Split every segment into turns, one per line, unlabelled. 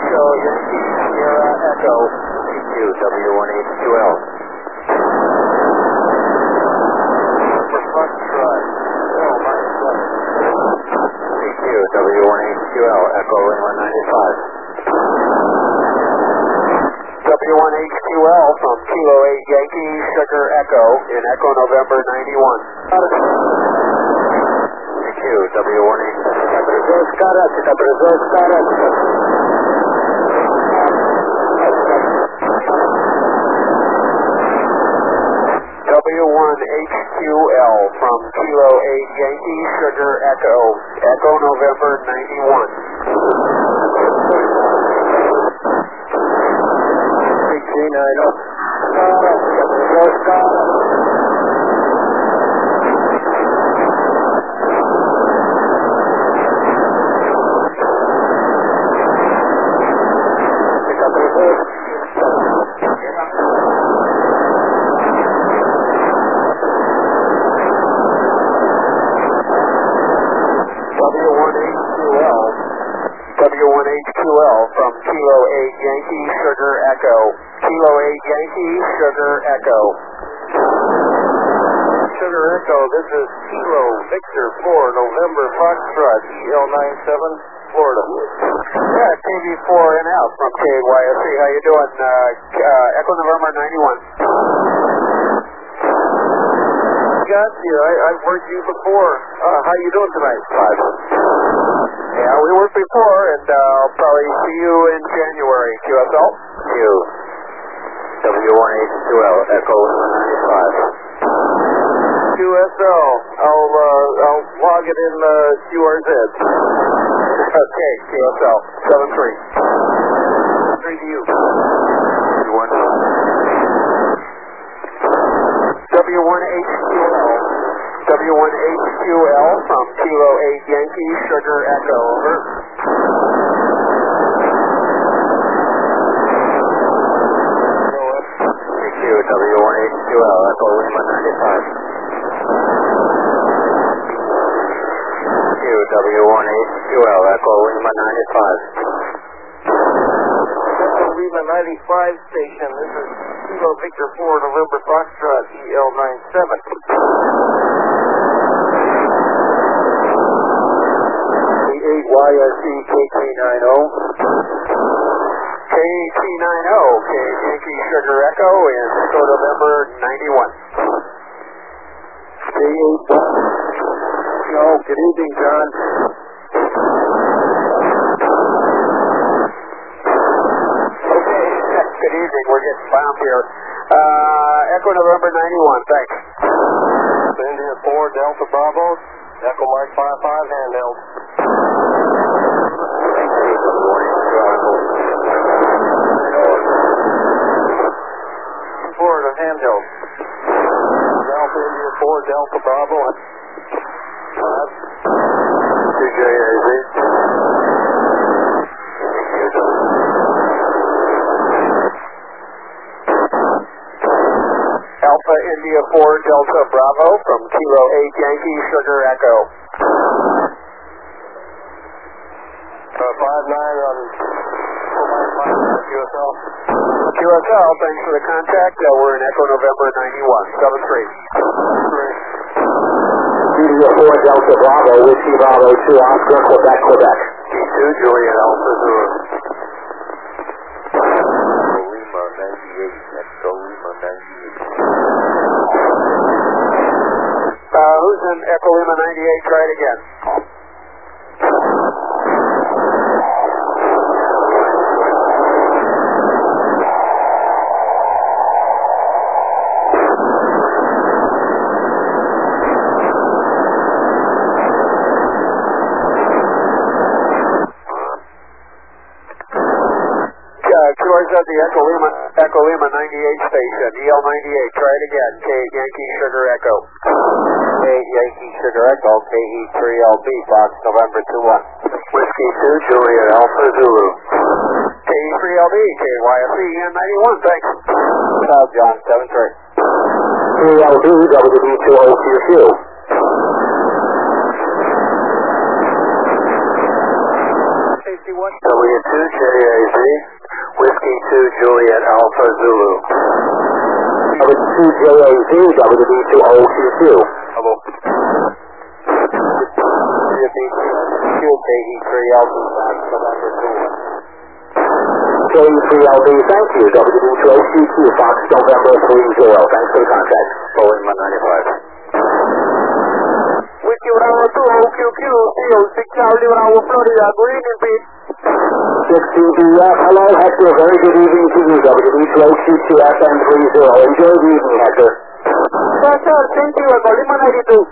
Echo Yankee Sierra Echo.
PQ W1HQL.
Foxtrot,
PQ W1HQL, Echo Lima 95.
W1HQL from Kilo 8 Yankee Sugar Echo in Echo November 91.
PQ W1HQL.
W1HQL from Kilo 8 Yankee Sugar Echo, Echo November 91. W1HQL from Kilo 8 Yankee Sugar Echo, Kilo 8 Yankee Sugar Echo.
Sugar Echo, this is Kilo Victor 4 November Foxtrot EL97 Florida.
Yeah, KV4 in out from KYSC. How you doing? Echo November 91.
Got you. I've worked you before. How you doing tonight?
Five.
Yeah, we worked before, and I'll probably see you in January. QSL?
Q W1HQL, Echo Lima 95.
QSL. I'll log it in QRZ.
Okay, QSL 73.
Three to you.
W1HQL from Kilo 8 Yankee Sugar Echo, over.
PQ W1HQL, Echo Lima 95. PQ W1HQL, Echo Lima 95.
Echo Lima 95 station. This is Kilo Victor 4 November Foxtrot EL97.
YSC KT90. KT90, okay, Yankee Sugar Echo in Echo November 91.
K81. Oh, good evening, John.
Okay, good evening, we're getting bound here. Echo November 91, thanks.
India 4 Delta Bravo, Echo Mark 55 handheld. Florida handheld. Alpha India 4 Delta Bravo.
2JAZ.
Alpha India 4 Delta Bravo from Kilo 8 Yankee Sugar Echo.
59 on QSL.
QSL, thanks for the contact. We're in Echo November 91, 73.
India 4 Delta Bravo, Whiskey Bravo 2 Oscar, Quebec, Quebec.
P2 Juliet Alpha Zulu. Lima 98, Echo Lima 98.
Who's in Echo Lima 98? Try it again. QRZ at the Echo Lima 98 station, EL98, try it again, K Yankee Sugar Echo.
K Yankee Sugar Echo, KE3LB, Fox November 21.
Whiskey 2 Juliet Alpha Zulu.
KE3LB, KYSC N91, thanks.
John 73.
3LB, WD2OQQ.
Safety 1.
W2 JAZ.
W2JAZ, WD2OQQ.
Hello. KE3LB, November 21.
KE3LB, thank you. WD2OQQ, Fox November 30. Thanks for the contact.
Boeing 195.
Whiskey Bravo 2 OQQ, CO6 Charlie Bravo, Florida. Good evening, Pete.
6DBF, hello Hector, very good evening to you. WD2OQQ, FM30. Enjoy the evening, Hector.
Sir, thank you. Colima 92.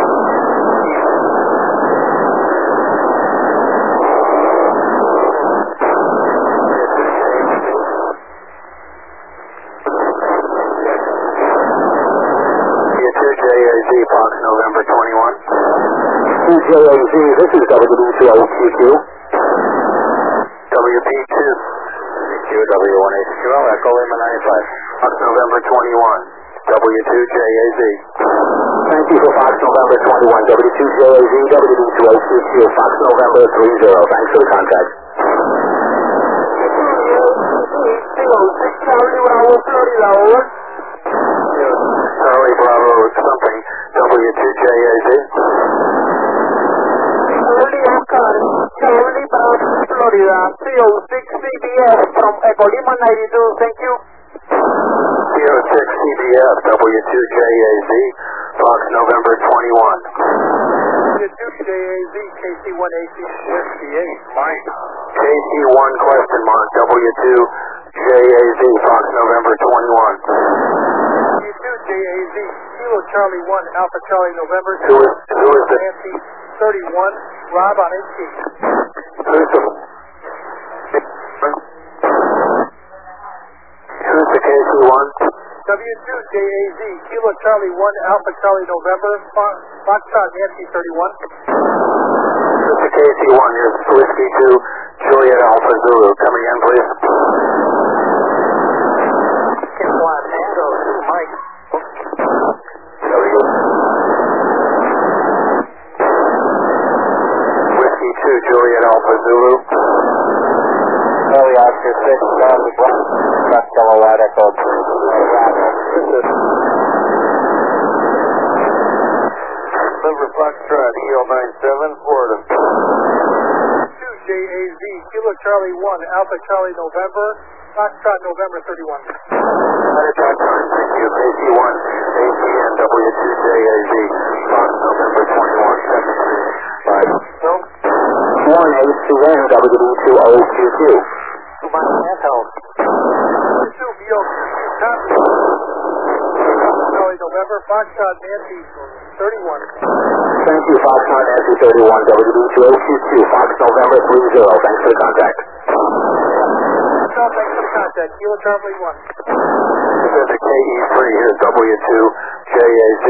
JAZ, Fox November 21.
JAZ, this is WD2OQQ.
WP2. QW1HQL, Echo Lima 95. Fox November 21. W2JAZ.
Thank you for Fox November 21. W2JAZ, WD2OQQ, Fox November 30. Thanks for the contact.
CO6 Charlie Bravo, Florida. Over.
Charlie Bravo something. W2JAZ.
Charlie Oscar, Charlie Bravo, Florida. CO6 CBS from Echo Lima 92. Thank you.
CO6 CBF, W2JAZ, Fox November 21.
W2JAZ, KC1AC, Whiskey 8, Mike.
KC1 question mark, W2JAZ, Fox November 21.
W2JAZ, Kilo Charlie 1, Alpha Charlie November.
Who is the...
Nancy 31, Rob on HT.
Who's the KC1?
W2JAZ, Kilo Charlie 1, Alpha Charlie November, Foxtrot Nancy 31.
Who's the KC1? Here's Whiskey 2, Juliet Alpha Zulu. Coming in, please.
Kimblot Tango 2, Mike.
Whiskey 2, Juliet Alpha Zulu.
Charlie Oscar 6, Charlie Bravo, West Colorado, Echo.
November Foxtrot EO97, Florida. 2JAZ, Kilo Charlie 1, Alpha Charlie November, Foxtrot November 31.
Thank you. KC1, ATN, W2JAZ, Fox November 21. 5.
1ACN, WD2OQQ.
Dubai Handheld. 2 BOQQ, copy. Charlie November, Foxtrot Nancy 31.
Thank you, Fox Nancy 31, WD2OQQ, Fox November 30. Thanks for the contact.
Thanks for the contact. Kilo Charlie 1.
This is the KE3 here, W2JAZ.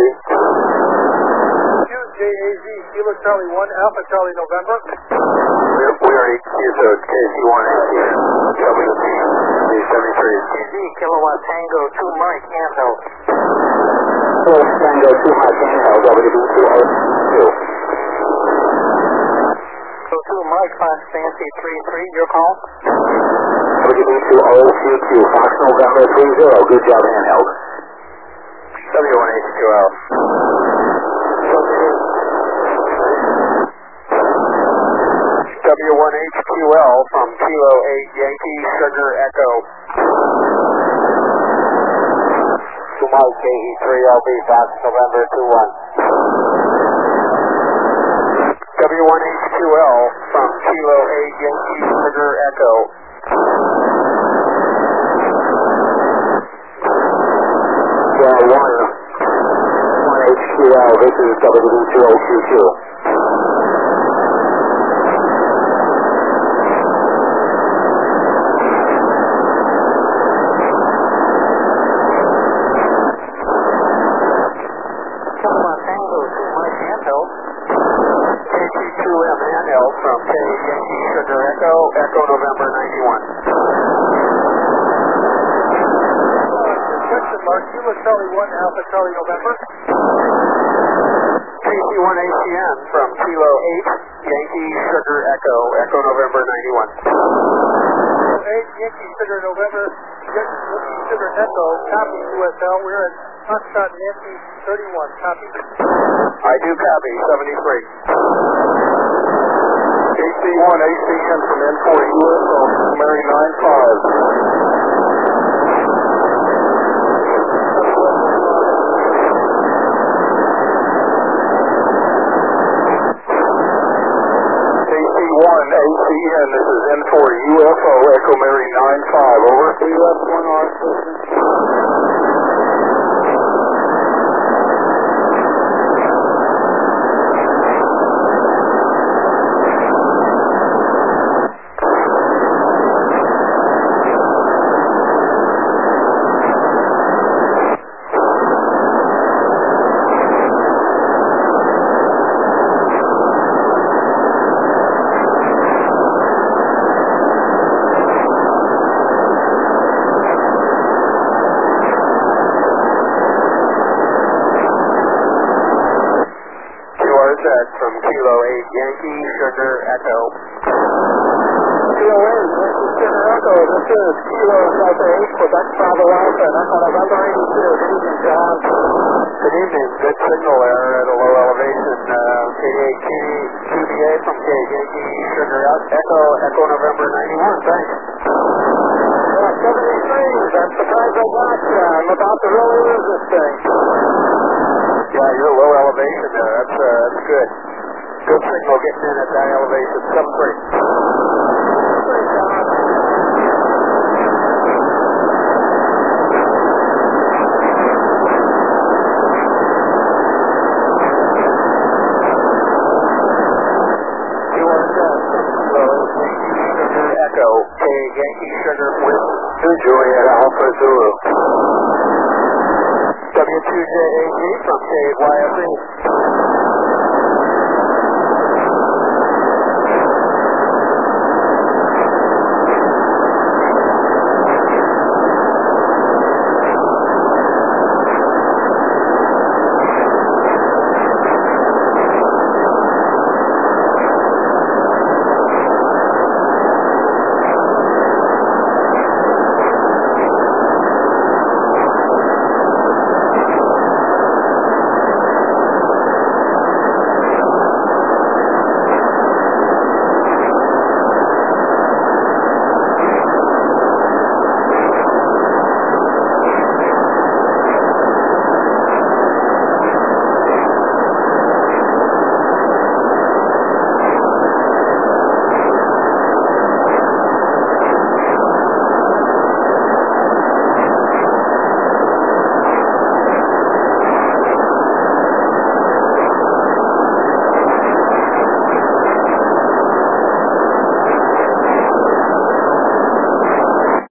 2JAZ, Kilo Charlie 1, Alpha Charlie November.
We already used the KC1 ATN, W273.
TZ, Kilowatt Tango 2 Mike, handheld.
Tango 2 Mike, handheld, WD2OQQ.
So 2 Mike, Fox Fancy 33, your call.
WD2OQQ, Fox November 30. Good job, handheld.
W1HQL. W1HQL from Kilo 8 Yankee Sugar Echo.
To Mike, KE3LB, Fox November 21.
W1HQL from Kilo 8 Yankee Sugar Echo.
Yeah, 1HQL, this is WD2OQQ.
KC2M handheld from K Yankee Sugar Echo, Echo November 91.
Question mark, Kilo Charlie 1, Alpha Charlie November.
KC1 ATN from Kilo 8 Yankee Sugar Echo, Echo November 91.
Yankee Sugar November, Yankee Sugar Echo, copy USL. We're at Foxtrot Nancy 31, copy.
I do copy, 73.
KC1 ACN from N4 USL, Mary 95. ACN, this is N4 UFO, Echo Mary 95, over. US1R system.
From Kilo 8 Yankee Sugar Echo.
Kilo 8 Yankee Sugar Echo, this is Kilo Delta 8 Quebec Bravo Alpha, and Echo November 82. Good evening, John.
Good evening. Good signal there at a low elevation. K8 QBA from K Yankee Sugar Echo, Echo November 91. Thanks.
73, that's the price I got you. I'm about to really lose this thing.
Yeah, you're low elevation there. That's good. Good signal getting in at that elevation. 73. Echo, K Yankee Sugar with
2 Juliet Alpha Zulu.
W2JAG from KYFE.